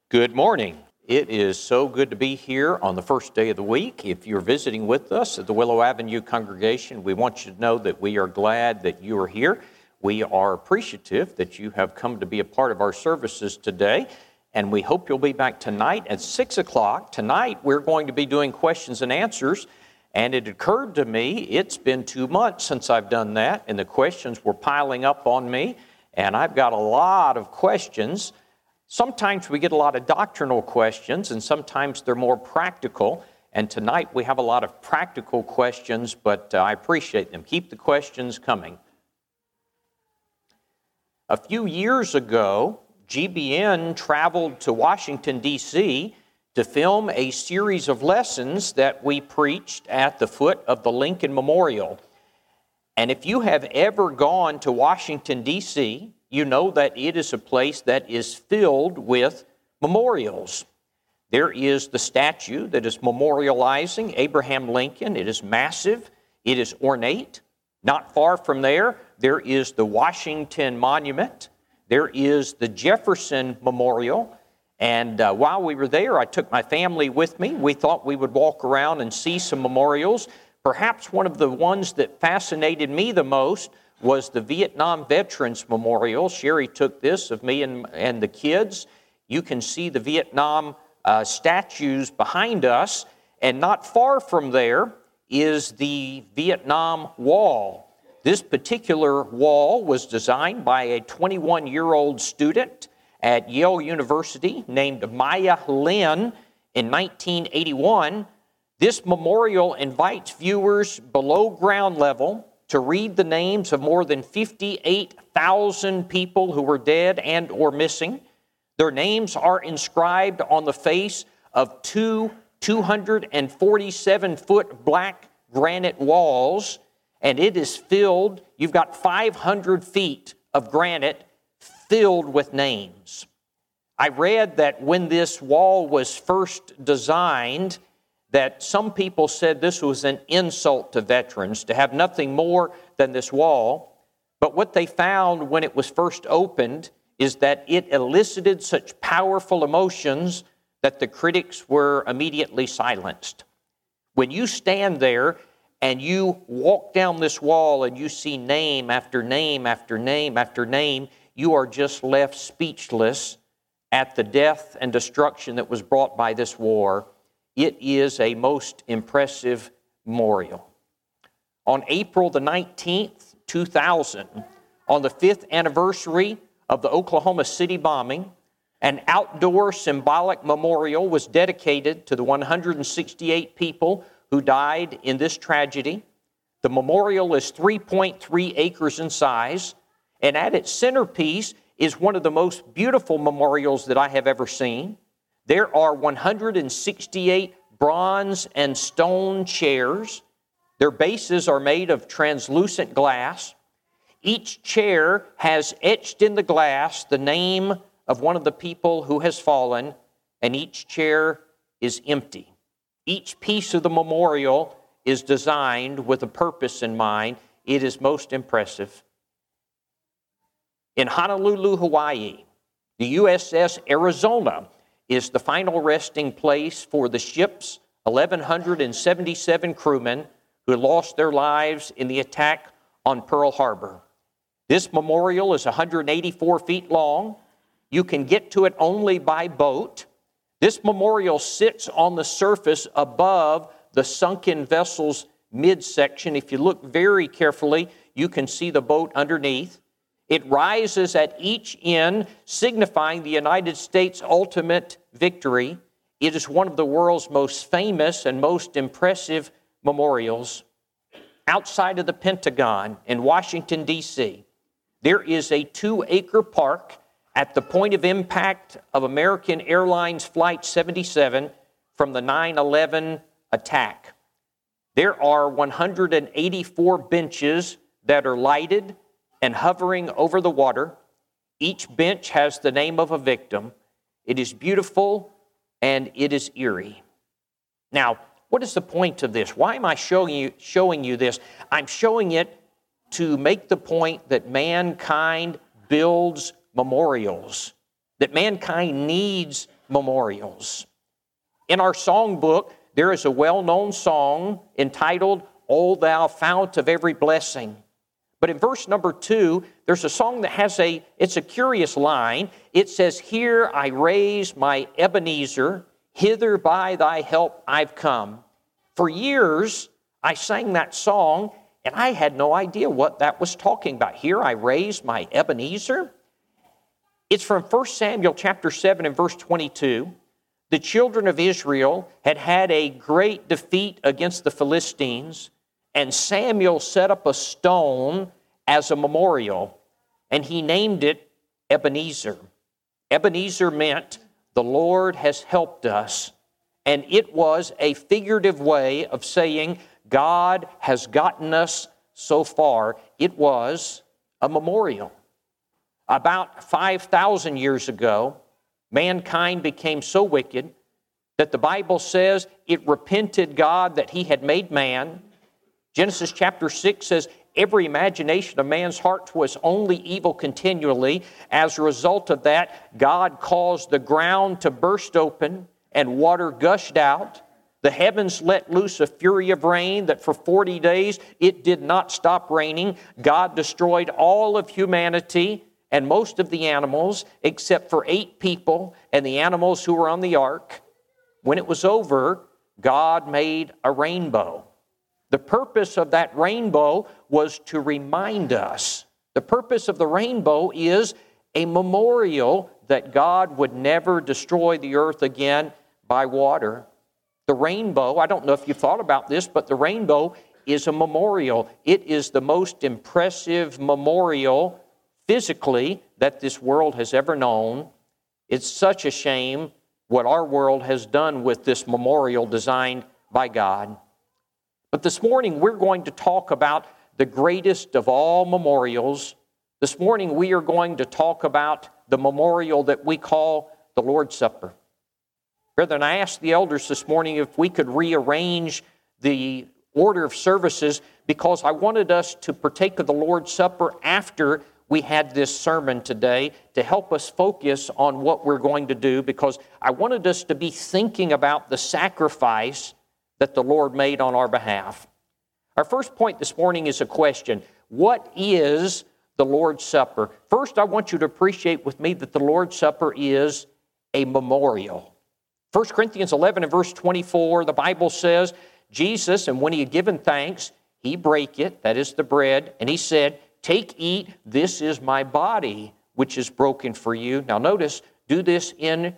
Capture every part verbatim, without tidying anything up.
Good morning. It is so good to be here on the first day of the week. If you're visiting with us at the Willow Avenue congregation, we want you to know that we are glad that you are here. We are appreciative that you have come to be a part of our services today, and we hope you'll be back tonight at six o'clock. Tonight, we're going to be doing questions and answers, and it occurred to me it's been two months since I've done that, and the questions were piling up on me, and I've got a lot of questions. Sometimes we get a lot of doctrinal questions, and sometimes they're more practical. And tonight we have a lot of practical questions, but uh, I appreciate them. Keep the questions coming. A few years ago, G B N traveled to Washington, D C to film a series of lessons that we preached at the foot of the Lincoln Memorial. And if you have ever gone to Washington, D C, you know that it is a place that is filled with memorials. There is the statue that is memorializing Abraham Lincoln. It is massive. It is ornate. Not far from there, there is the Washington Monument. There is the Jefferson Memorial. And uh, while we were there, I took my family with me. We thought we would walk around and see some memorials. Perhaps one of the ones that fascinated me the most was the Vietnam Veterans Memorial. Sherry took this of me and, and the kids. You can see the Vietnam uh, statues behind us, and not far from there is the Vietnam Wall. This particular wall was designed by a twenty-one-year-old student at Yale University named Maya Lin in nineteen eighty-one. This memorial invites viewers below ground level to read the names of more than fifty-eight thousand people who were dead and or missing. Their names are inscribed on the face of two two hundred forty-seven foot black granite walls, and it is filled, you've got five hundred feet of granite filled with names. I read that when this wall was first designed, that some people said this was an insult to veterans, to have nothing more than this wall. But what they found when it was first opened is that it elicited such powerful emotions that the critics were immediately silenced. When you stand there and you walk down this wall and you see name after name after name after name, you are just left speechless at the death and destruction that was brought by this war. It is a most impressive memorial. On April the nineteenth, two thousand, on the fifth anniversary of the Oklahoma City bombing, an outdoor symbolic memorial was dedicated to the one hundred sixty-eight people who died in this tragedy. The memorial is three point three acres in size, and at its centerpiece is one of the most beautiful memorials that I have ever seen. There are one hundred sixty-eight bronze and stone chairs. Their bases are made of translucent glass. Each chair has etched in the glass the name of one of the people who has fallen, and each chair is empty. Each piece of the memorial is designed with a purpose in mind. It is most impressive. In Honolulu, Hawaii, the U S S Arizona is the final resting place for the ship's one thousand one hundred seventy-seven crewmen who lost their lives in the attack on Pearl Harbor. This memorial is one hundred eighty-four feet long. You can get to it only by boat. This memorial sits on the surface above the sunken vessel's midsection. If you look very carefully, you can see the boat underneath. It rises at each end, signifying the United States' ultimate victory. It is one of the world's most famous and most impressive memorials. Outside of the Pentagon in Washington, D C, there is a two-acre park at the point of impact of American Airlines Flight seventy-seven from the nine eleven attack. There are one hundred eighty-four benches that are lighted and hovering over the water. Each bench has the name of a victim. It is beautiful and it is eerie. Now, what is the point of this? Why am I showing you, showing you this? I'm showing it to make the point that mankind builds memorials, that mankind needs memorials. In our songbook, there is a well-known song entitled, "O Thou Fount of Every Blessing." But in verse number two, there's a song that has a, it's a curious line. It says, "Here I raise my Ebenezer, hither by thy help I've come." For years, I sang that song, and I had no idea what that was talking about. Here I raise my Ebenezer. It's from First Samuel chapter seven and verse twenty-two. The children of Israel had had a great defeat against the Philistines, and Samuel set up a stone as a memorial, and he named it Ebenezer. Ebenezer meant the Lord has helped us, and it was a figurative way of saying God has gotten us so far. It was a memorial. About five thousand years ago, mankind became so wicked that the Bible says it repented God that he had made man. Genesis chapter six says, "Every imagination of man's heart was only evil continually." As a result of that, God caused the ground to burst open and water gushed out. The heavens let loose a fury of rain that for forty days it did not stop raining. God destroyed all of humanity and most of the animals except for eight people and the animals who were on the ark. When it was over, God made a rainbow. The purpose of that rainbow was to remind us. The purpose of the rainbow is a memorial that God would never destroy the earth again by water. The rainbow, I don't know if you've thought about this, but the rainbow is a memorial. It is the most impressive memorial physically that this world has ever known. It's such a shame what our world has done with this memorial designed by God. But this morning we're going to talk about the greatest of all memorials. This morning we are going to talk about the memorial that we call the Lord's Supper. Brethren, I asked the elders this morning if we could rearrange the order of services because I wanted us to partake of the Lord's Supper after we had this sermon today to help us focus on what we're going to do, because I wanted us to be thinking about the sacrifice that the Lord made on our behalf. Our first point this morning is a question. What is the Lord's Supper? First, I want you to appreciate with me that the Lord's Supper is a memorial. First Corinthians eleven and verse twenty-four, the Bible says, Jesus, and when he had given thanks, he brake it, that is the bread, and he said, "Take, eat, this is my body, which is broken for you." Now notice, do this in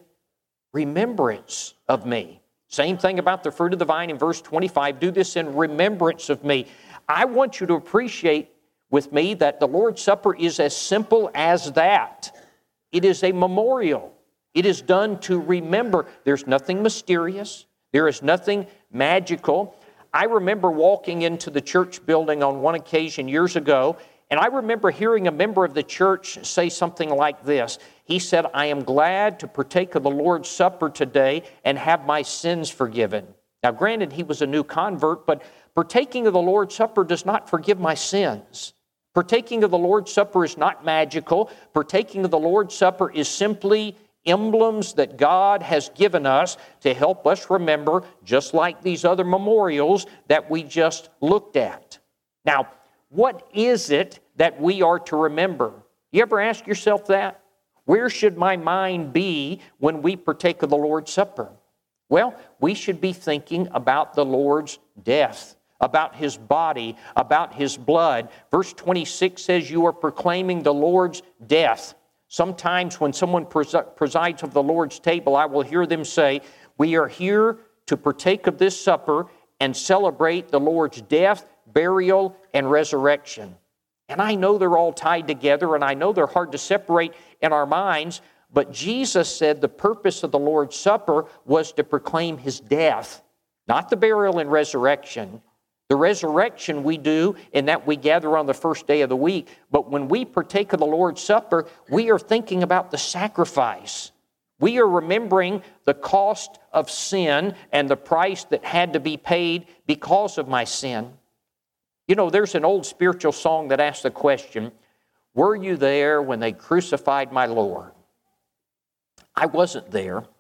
remembrance of me. Same thing about the fruit of the vine in verse twenty-five. Do this in remembrance of me. I want you to appreciate with me that the Lord's Supper is as simple as that. It is a memorial. It is done to remember. There's nothing mysterious. There is nothing magical. I remember walking into the church building on one occasion years ago, and I remember hearing a member of the church say something like this. He said, "I am glad to partake of the Lord's Supper today and have my sins forgiven." Now, granted, he was a new convert, but partaking of the Lord's Supper does not forgive my sins. Partaking of the Lord's Supper is not magical. Partaking of the Lord's Supper is simply emblems that God has given us to help us remember, just like these other memorials that we just looked at. Now, what is it that we are to remember? You ever ask yourself that? Where should my mind be when we partake of the Lord's Supper? Well, we should be thinking about the Lord's death, about His body, about His blood. Verse twenty-six says, "You are proclaiming the Lord's death." Sometimes when someone presides of the Lord's table, I will hear them say, "We are here to partake of this supper and celebrate the Lord's death, burial, and resurrection." And I know they're all tied together, and I know they're hard to separate in our minds, but Jesus said the purpose of the Lord's Supper was to proclaim His death, not the burial and resurrection. The resurrection we do in that we gather on the first day of the week, but when we partake of the Lord's Supper, we are thinking about the sacrifice. We are remembering the cost of sin and the price that had to be paid because of my sin. You know, there's an old spiritual song that asks the question, "Were you there when they crucified my Lord?" I wasn't there,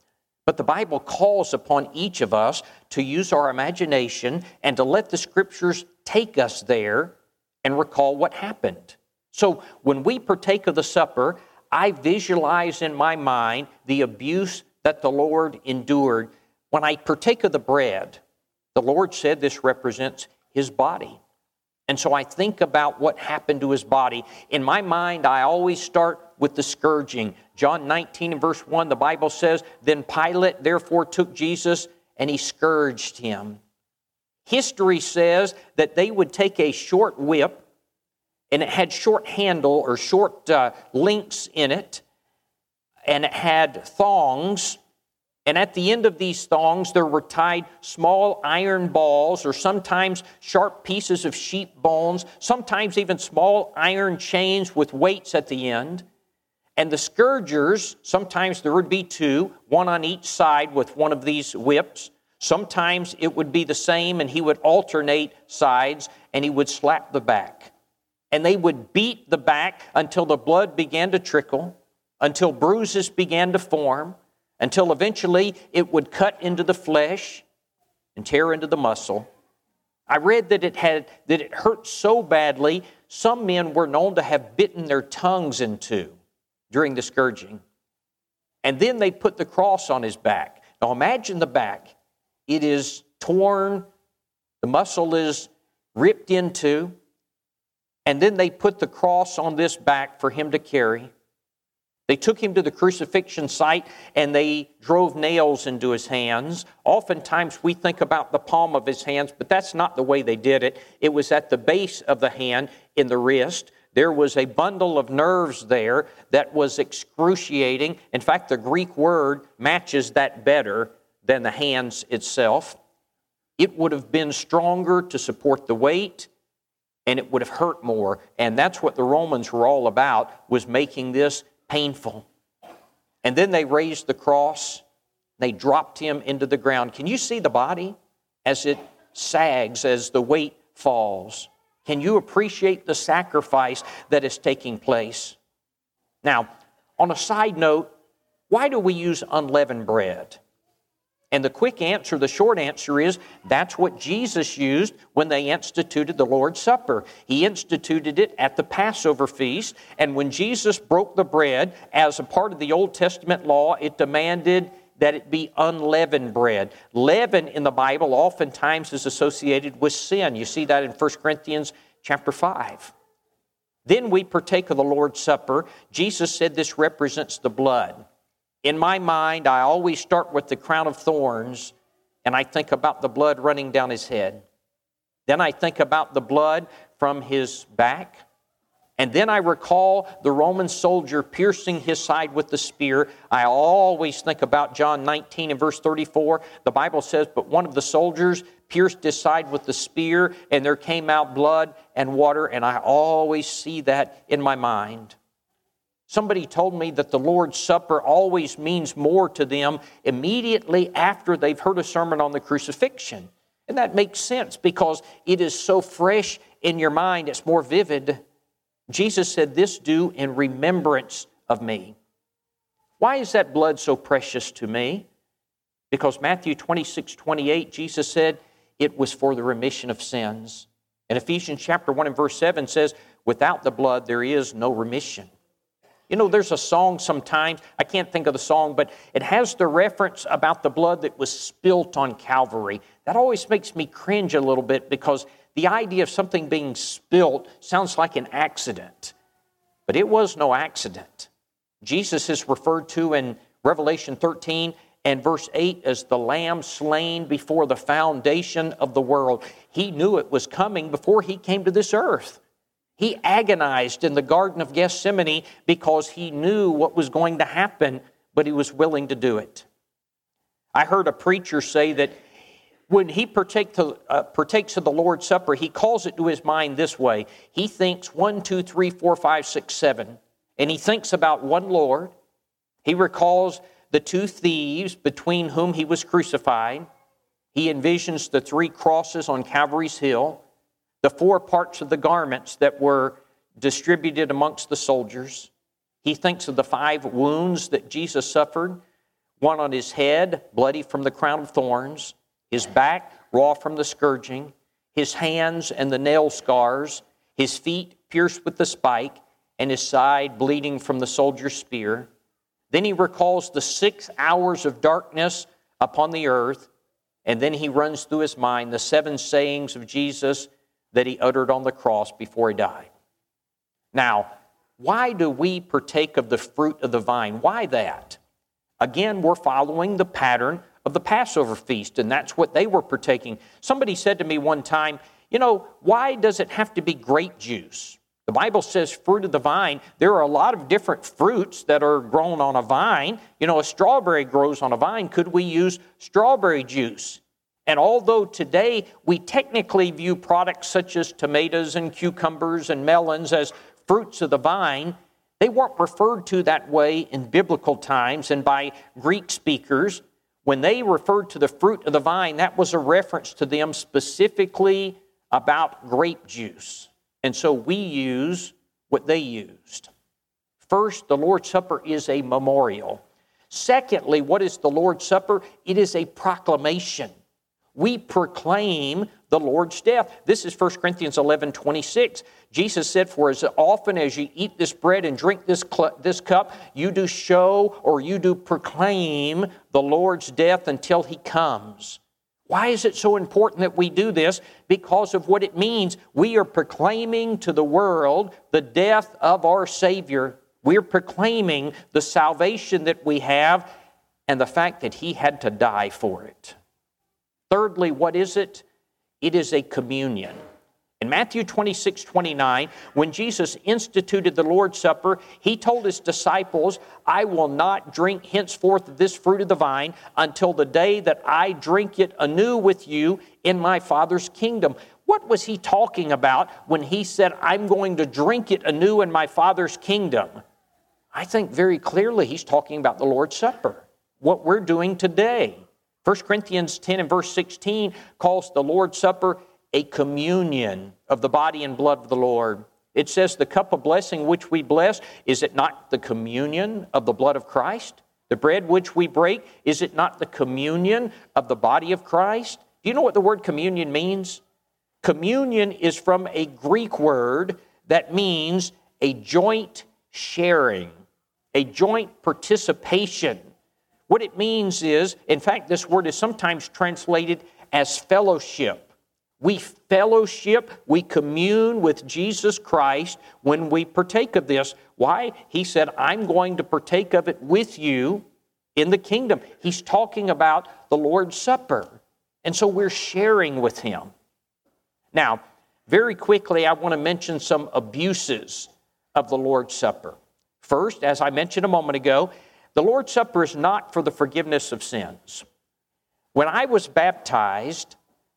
But the Bible calls upon each of us to use our imagination and to let the Scriptures take us there and recall what happened. So when we partake of the supper, I visualize in my mind the abuse that the Lord endured. When I partake of the bread, the Lord said this represents His body. And so I think about what happened to His body. In my mind, I always start with the scourging. John nineteen and verse one, the Bible says, "Then Pilate therefore took Jesus and he scourged Him." History says that they would take a short whip, and it had short handle or short uh, links in it, and it had thongs. And at the end of these thongs, there were tied small iron balls, or sometimes sharp pieces of sheep bones, sometimes even small iron chains with weights at the end. And the scourgers, sometimes there would be two, one on each side with one of these whips. Sometimes it would be the same, and he would alternate sides, and he would slap the back. And they would beat the back until the blood began to trickle, until bruises began to form, until eventually it would cut into the flesh and tear into the muscle. I read that it had that it hurt so badly, some men were known to have bitten their tongues in two during the scourging. And then they put the cross on his back. Now imagine the back. It is torn, the muscle is ripped into, and then they put the cross on this back for him to carry. They took him to the crucifixion site and they drove nails into his hands. Oftentimes we think about the palm of his hands, but that's not the way they did it. It was at the base of the hand in the wrist. There was a bundle of nerves there that was excruciating. In fact, the Greek word matches that better than the hands itself. It would have been stronger to support the weight, and it would have hurt more. And that's what the Romans were all about, was making this painful. And then they raised the cross. They dropped him into the ground. Can you see the body as it sags, as the weight falls? Can you appreciate the sacrifice that is taking place? Now, on a side note, why do we use unleavened bread? And the quick answer, the short answer is, that's what Jesus used when they instituted the Lord's Supper. He instituted it at the Passover feast, and when Jesus broke the bread, as a part of the Old Testament law, it demanded that it be unleavened bread. Leaven in the Bible oftentimes is associated with sin. You see that in First Corinthians chapter five. Then we partake of the Lord's Supper. Jesus said this represents the blood. In my mind, I always start with the crown of thorns, and I think about the blood running down his head. Then I think about the blood from his back. And then I recall the Roman soldier piercing his side with the spear. I always think about John nineteen and verse thirty-four. The Bible says, "But one of the soldiers pierced his side with the spear, and there came out blood and water," and I always see that in my mind. Somebody told me that the Lord's Supper always means more to them immediately after they've heard a sermon on the crucifixion. And that makes sense because it is so fresh in your mind, it's more vivid. Jesus said, "This do in remembrance of me." Why is that blood so precious to me? Because Matthew twenty-six, twenty-eight, Jesus said it was for the remission of sins. And Ephesians chapter one and verse seven says, "Without the blood there is no remission." You know, there's a song sometimes, I can't think of the song, but it has the reference about the blood that was spilt on Calvary. That always makes me cringe a little bit because the idea of something being spilt sounds like an accident. But it was no accident. Jesus is referred to in Revelation thirteen and verse eight as the Lamb slain before the foundation of the world. He knew it was coming before he came to this earth. He agonized in the Garden of Gethsemane because he knew what was going to happen, but he was willing to do it. I heard a preacher say that when he partake to, uh, partakes of the Lord's Supper, he calls it to his mind this way. He thinks one, two, three, four, five, six, seven, and he thinks about one Lord. He recalls the two thieves between whom he was crucified. He envisions the three crosses on Calvary's Hill, the four parts of the garments that were distributed amongst the soldiers. He thinks of the five wounds that Jesus suffered one on his head, bloody from the crown of thorns, his back, raw from the scourging, his hands and the nail scars, his feet pierced with the spike, and his side bleeding from the soldier's spear. Then he recalls the six hours of darkness upon the earth, and then he runs through his mind the seven sayings of Jesus that he uttered on the cross before he died. Now, why do we partake of the fruit of the vine? Why that? Again, we're following the pattern of the Passover feast, and that's what they were partaking. Somebody said to me one time, you know, why does it have to be grape juice? The Bible says fruit of the vine. There are a lot of different fruits that are grown on a vine. You know, a strawberry grows on a vine. Could we use strawberry juice? And although today we technically view products such as tomatoes and cucumbers and melons as fruits of the vine, they weren't referred to that way in biblical times and by Greek speakers. When they referred to the fruit of the vine, that was a reference to them specifically about grape juice. And so we use what they used. First, the Lord's Supper is a memorial. Secondly, what is the Lord's Supper? It is a proclamation. We proclaim the Lord's death. This is First Corinthians eleven twenty-six. Jesus said, for as often as you eat this bread and drink this, cl- this cup, you do show or you do proclaim the Lord's death until He comes. Why is it so important that we do this? Because of what it means. We are proclaiming to the world the death of our Savior. We're proclaiming the salvation that we have and the fact that He had to die for it. Thirdly, what is it? It is a communion. In Matthew twenty-six twenty-nine, when Jesus instituted the Lord's Supper, He told His disciples, I will not drink henceforth of this fruit of the vine until the day that I drink it anew with you in my Father's kingdom. What was He talking about when He said, I'm going to drink it anew in my Father's kingdom? I think very clearly He's talking about the Lord's Supper, what we're doing today. First Corinthians ten and verse sixteen calls the Lord's Supper a communion of the body and blood of the Lord. It says the cup of blessing which we bless, is it not the communion of the blood of Christ? The bread which we break, is it not the communion of the body of Christ? Do you know what the word communion means? Communion is from a Greek word that means a joint sharing, a joint participation. What it means is, in fact, this word is sometimes translated as fellowship. We fellowship, we commune with Jesus Christ when we partake of this. Why? He said, I'm going to partake of it with you in the kingdom. He's talking about the Lord's Supper. And so we're sharing with Him. Now, very quickly, I want to mention some abuses of the Lord's Supper. First, as I mentioned a moment ago, the Lord's Supper is not for the forgiveness of sins. When I was baptized,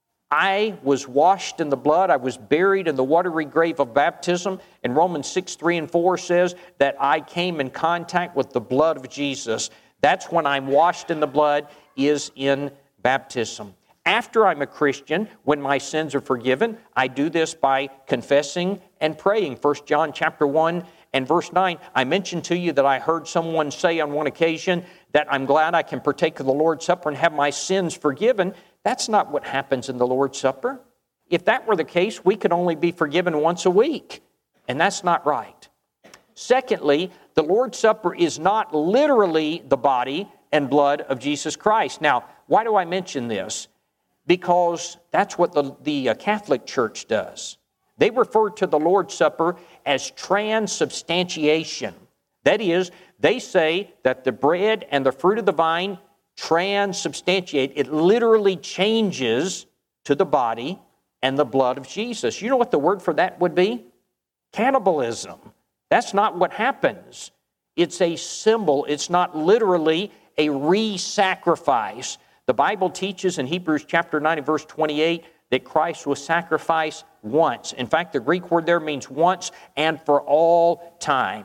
I was washed in the blood. I was buried in the watery grave of baptism. And Romans six, three and four says that I came in contact with the blood of Jesus. That's when I'm washed in the blood, is in baptism. After I'm a Christian, when my sins are forgiven, I do this by confessing and praying. First John chapter one and verse nine, I mentioned to you that I heard someone say on one occasion that I'm glad I can partake of the Lord's Supper and have my sins forgiven. That's not what happens in the Lord's Supper. If that were the case, we could only be forgiven once a week, and that's not right. Secondly, the Lord's Supper is not literally the body and blood of Jesus Christ. Now, why do I mention this? Because that's what the, the Catholic Church does. They refer to the Lord's Supper as transubstantiation. That is, they say that the bread and the fruit of the vine transubstantiate. It literally changes to the body and the blood of Jesus. You know what the word for that would be? Cannibalism. That's not what happens. It's a symbol. It's not literally a re-sacrifice. The Bible teaches in Hebrews chapter nine and verse twenty-eight that Christ was sacrificed once. In fact, the Greek word there means once and for all time.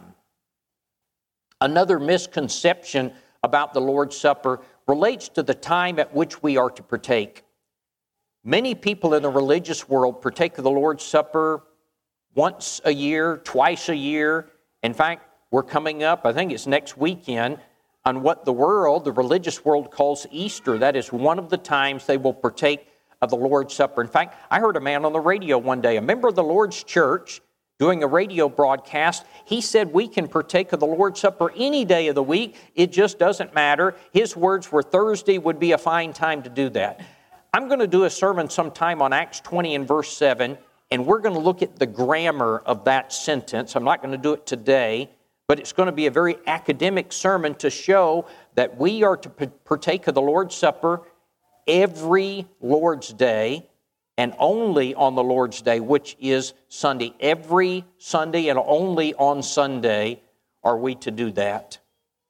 Another misconception about the Lord's Supper relates to the time at which we are to partake. Many people in the religious world partake of the Lord's Supper once a year, twice a year. In fact, we're coming up, I think it's next weekend, on what the world, the religious world, calls Easter. That is one of the times they will partake of the Lord's Supper. In fact, I heard a man on the radio one day, a member of the Lord's church, doing a radio broadcast. He said we can partake of the Lord's Supper any day of the week. It just doesn't matter. His words were Thursday would be a fine time to do that. I'm going to do a sermon sometime on Acts twenty and verse seven, and we're going to look at the grammar of that sentence. I'm not going to do it today, but it's going to be a very academic sermon to show that we are to partake of the Lord's Supper every Lord's Day, and only on the Lord's Day, which is Sunday. Every Sunday and only on Sunday are we to do that.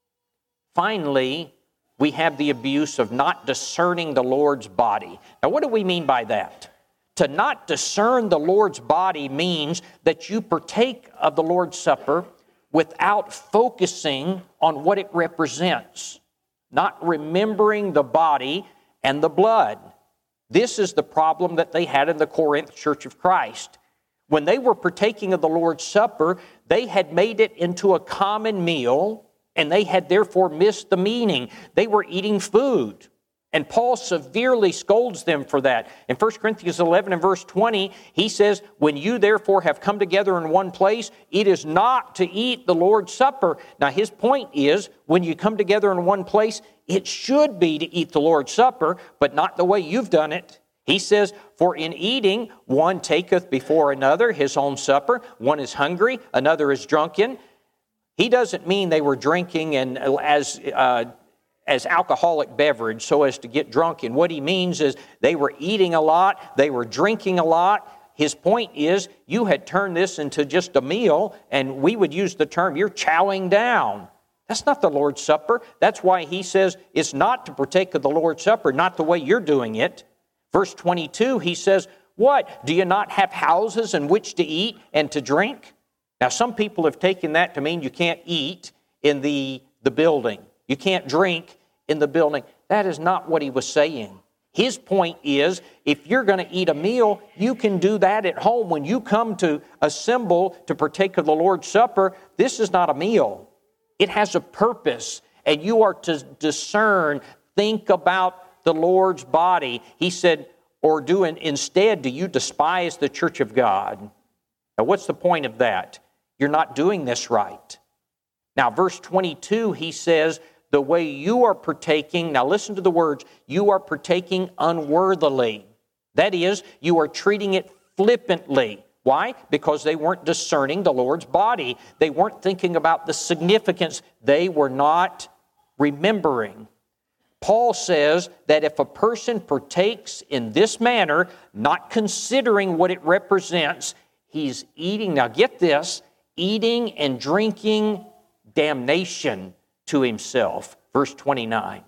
Finally, we have the abuse of not discerning the Lord's body. Now, what do we mean by that? To not discern the Lord's body means that you partake of the Lord's Supper without focusing on what it represents, not remembering the body and the blood. This is the problem that they had in the Corinth Church of Christ. When they were partaking of the Lord's Supper, they had made it into a common meal, and they had therefore missed the meaning. They were eating food. And Paul severely scolds them for that. In First Corinthians eleven and verse twenty, he says, when you therefore have come together in one place, it is not to eat the Lord's Supper. Now his point is, when you come together in one place, it should be to eat the Lord's Supper, but not the way you've done it. He says, for in eating, one taketh before another his own supper. One is hungry, another is drunken. He doesn't mean they were drinking and as... Uh, as alcoholic beverage so as to get drunk. And what he means is they were eating a lot, they were drinking a lot. His point is you had turned this into just a meal, and we would use the term you're chowing down. That's not the Lord's Supper. That's why he says it's not to partake of the Lord's Supper, not the way you're doing it. Verse twenty-two, he says, what? Do you not have houses in which to eat and to drink? Now some people have taken that to mean you can't eat in the, the building. You can't drink in the building. That is not what he was saying. His point is, if you're going to eat a meal, you can do that at home. When you come to assemble to partake of the Lord's Supper, this is not a meal. It has a purpose, and you are to discern, think about the Lord's body. He said, or do instead, do you despise the church of God? Now, what's the point of that? You're not doing this right. Now, verse twenty-two, he says, the way you are partaking, now listen to the words, you are partaking unworthily. That is, you are treating it flippantly. Why? Because they weren't discerning the Lord's body. They weren't thinking about the significance. They were not remembering. Paul says that if a person partakes in this manner, not considering what it represents, he's eating, now get this, eating and drinking damnation to himself. Verse twenty-nine.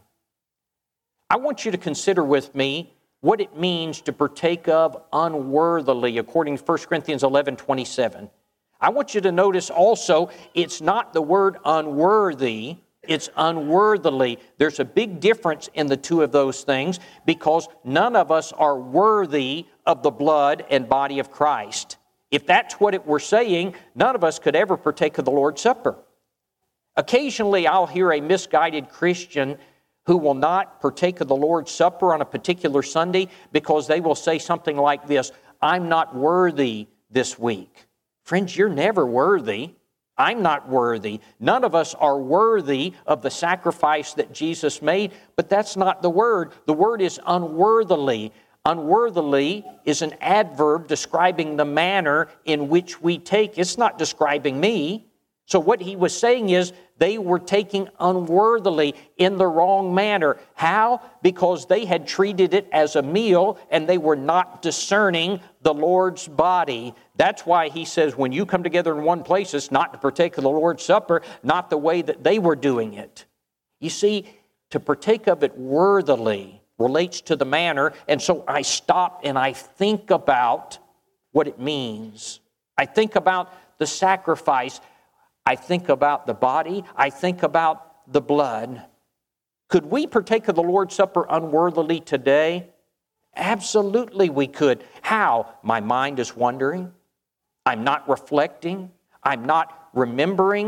I want you to consider with me what it means to partake of unworthily, according to First Corinthians eleven twenty-seven. I want you to notice also, it's not the word unworthy, it's unworthily. There's a big difference in the two of those things because none of us are worthy of the blood and body of Christ. If that's what it were saying, none of us could ever partake of the Lord's Supper. Occasionally, I'll hear a misguided Christian who will not partake of the Lord's Supper on a particular Sunday because they will say something like this, I'm not worthy this week. Friends, you're never worthy. I'm not worthy. None of us are worthy of the sacrifice that Jesus made, but that's not the word. The word is unworthily. Unworthily is an adverb describing the manner in which we take. It's not describing me. So what he was saying is they were taking unworthily in the wrong manner. How? Because they had treated it as a meal and they were not discerning the Lord's body. That's why he says when you come together in one place, it's not to partake of the Lord's Supper, not the way that they were doing it. You see, to partake of it worthily relates to the manner, and so I stop and I think about what it means. I think about the sacrifice. I think about the body. I think about the blood. Could we partake of the Lord's Supper unworthily today? Absolutely we could. How? My mind is wandering. I'm not reflecting. I'm not remembering.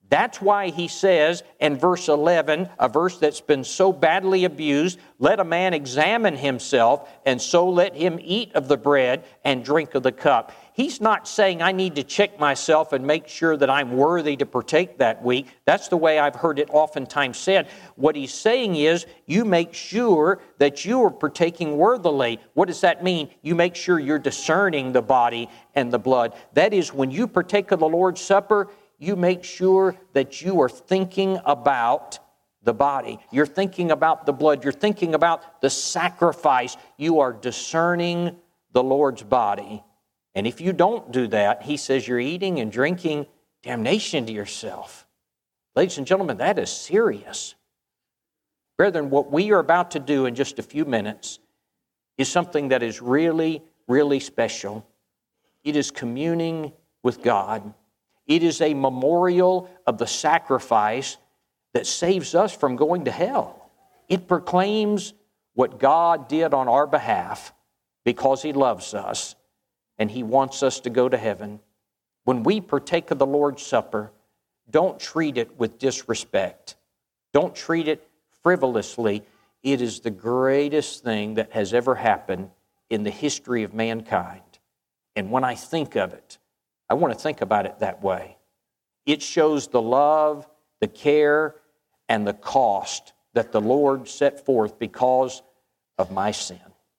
That's why he says in verse eleven, a verse that's been so badly abused, let a man examine himself, and so let him eat of the bread and drink of the cup. He's not saying I need to check myself and make sure that I'm worthy to partake that week. That's the way I've heard it oftentimes said. What he's saying is you make sure that you are partaking worthily. What does that mean? You make sure you're discerning the body and the blood. That is, when you partake of the Lord's Supper, you make sure that you are thinking about the body. You're thinking about the blood. You're thinking about the sacrifice. You are discerning the Lord's body. And if you don't do that, he says you're eating and drinking damnation to yourself. Ladies and gentlemen, that is serious. Brethren, what we are about to do in just a few minutes is something that is really, really special. It is communing with God. It is a memorial of the sacrifice that saves us from going to hell. It proclaims what God did on our behalf because He loves us and He wants us to go to heaven. When we partake of the Lord's Supper, don't treat it with disrespect. Don't treat it frivolously. It is the greatest thing that has ever happened in the history of mankind. And when I think of it, I want to think about it that way. It shows the love, the care, and the cost that the Lord set forth because of my sin.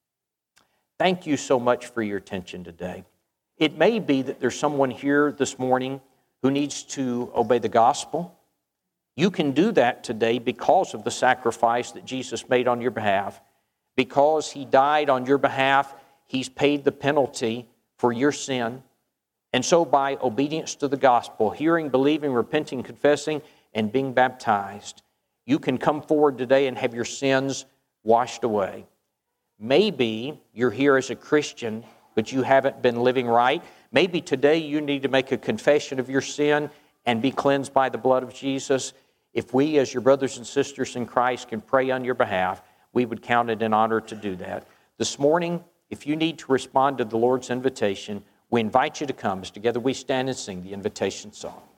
Thank you so much for your attention today. It may be that there's someone here this morning who needs to obey the gospel. You can do that today because of the sacrifice that Jesus made on your behalf. Because He died on your behalf, He's paid the penalty for your sin. And so by obedience to the gospel, hearing, believing, repenting, confessing, and being baptized, you can come forward today and have your sins washed away. Maybe you're here as a Christian, but you haven't been living right. Maybe today you need to make a confession of your sin and be cleansed by the blood of Jesus. If we, as your brothers and sisters in Christ, can pray on your behalf, we would count it an honor to do that. This morning, if you need to respond to the Lord's invitation, we invite you to come as together we stand and sing the invitation song.